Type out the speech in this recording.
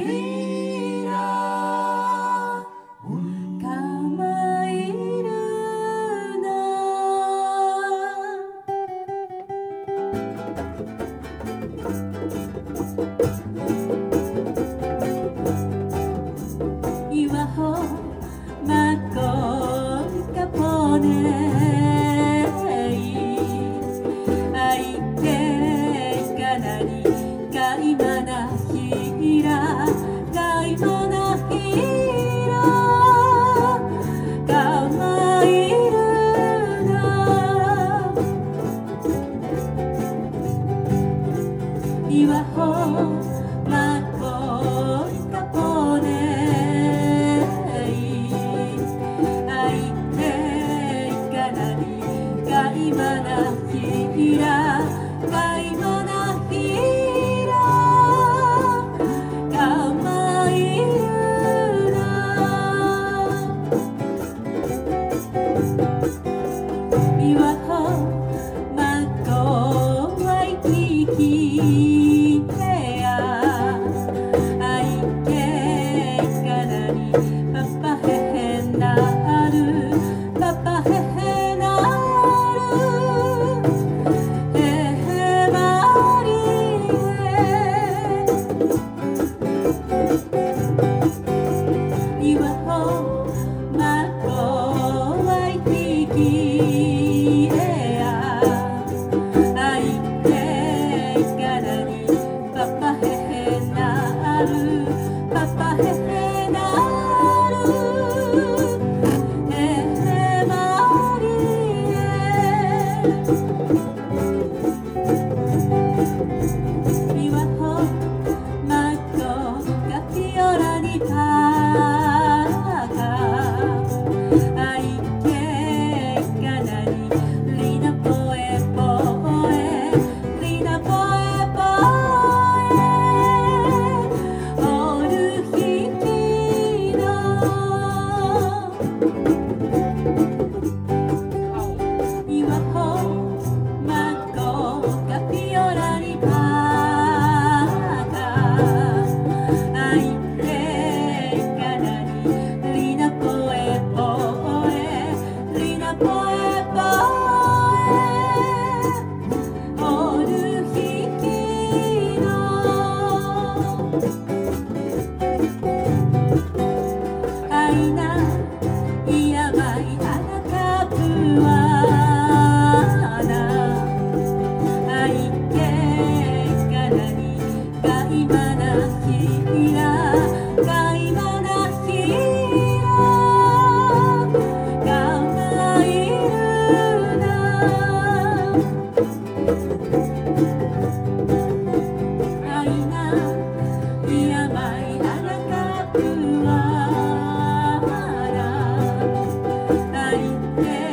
ひら構えるな岩穂マコカポネガイマナヒラガイマナヒラ構えるな岩穂マコカポネあいていかなりガイマナヒラガイマナヒラ岩穂マコワイキキヘアアイケイカナリパパヘヘナルパパヘヘナルヘヘマリエ岩穂マコワイキキヘアアイケイカナリパパヘヘナルパパヘヘナルヘヘマリエ岩穂マコカピオラにパ岩穂マコカピオラにパカあいていかなりリナポエポエリナポエポエオルヒキノアイナイヤマイアナカプワガイマナヒラガイマナヒラ構えるなアイナイヤマイアナカプワラアイテ